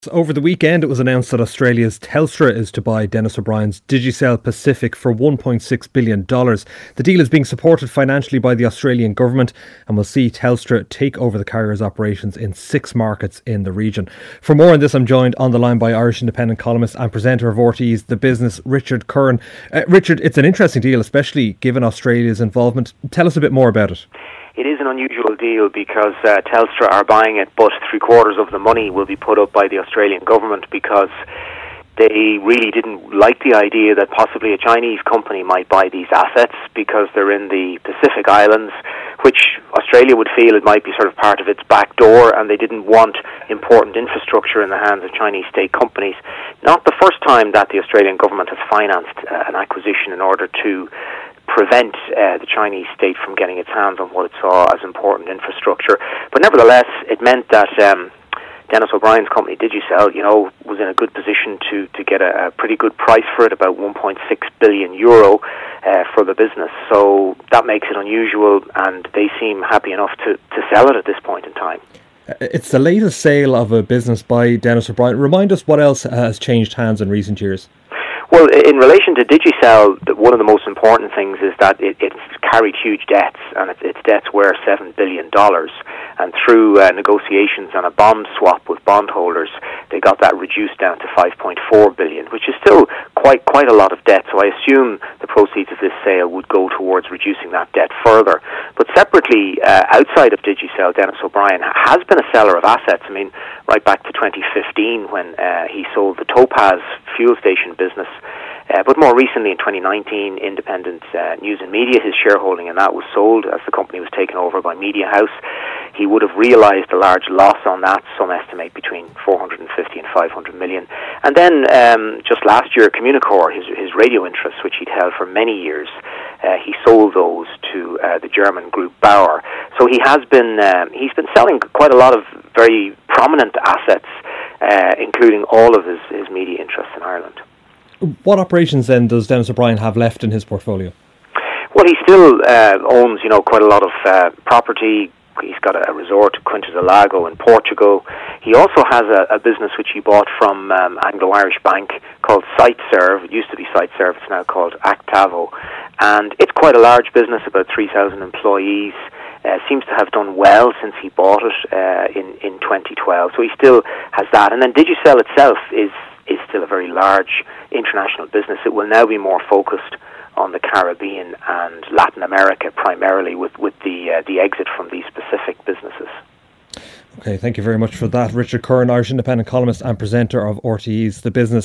Over the weekend, it was announced that Australia's Telstra is to buy Dennis O'Brien's Digicel Pacific for $1.6 billion. The deal is being supported financially by the Australian government and will see Telstra take over the carrier's operations in 6 markets in the region. For more on this, I'm joined on the line by Irish Independent columnist and presenter of RTÉ's The Business, Richard Curran. Richard, it's an interesting deal, especially given Australia's involvement. Tell us a bit more about it. It is an unusual deal because Telstra are buying it, but 3/4 of the money will be put up by the Australian government because they really didn't like the idea that possibly a Chinese company might buy these assets because they're in the Pacific Islands, which Australia would feel it might be sort of part of its back door, and they didn't want important infrastructure in the hands of Chinese state companies. Not the first time that the Australian government has financed an acquisition in order to prevent the Chinese state from getting its hands on what it saw as important infrastructure. But nevertheless, it meant that Dennis O'Brien's company, Digicel, was in a good position to get a pretty good price for it, about €1.6 billion for the business. So that makes it unusual, and they seem happy enough to sell it at this point in time. It's the latest sale of a business by Dennis O'Brien. Remind us what else has changed hands in recent years. Well, in relation to Digicel, one of the most important things is that it's carried huge debts, and its debts were $7 billion. And through negotiations on a bond swap with bondholders, they got that reduced down to $5.4 billion, which is still quite a lot of debt. So I assume the proceeds of this sale would go towards reducing that debt further. But separately, outside of Digicel, Dennis O'Brien has been a seller of assets. I mean, right back to 2015 when he sold the Topaz fuel station business. But more recently, in 2019, Independent News and Media, his shareholding in that was sold as the company was taken over by Media House. He would have realised a large loss on that, some estimate between 450 and 500 million. And then just last year, Communicore, his radio interests, which he'd held for many years, he sold those to the German group Bauer. So he's been selling quite a lot of very prominent assets, including all of his media interests in Ireland. What operations then does Dennis O'Brien have left in his portfolio? Well, he still owns, quite a lot of property. He's got a resort, Quinta do Lago in Portugal. He also has a business which he bought from Anglo-Irish Bank called SiteServe. It used to be SiteServe, it's now called Actavo. And it's quite a large business, about 3,000 employees. Seems to have done well since he bought it in 2012. So he still has that. And then Digicel itself is still a very large international business. It will now be more focused on the Caribbean and Latin America primarily with the exit from these specific businesses. Okay, thank you very much for that. Richard Curran, Irish Independent columnist and presenter of RTÉ's The Business.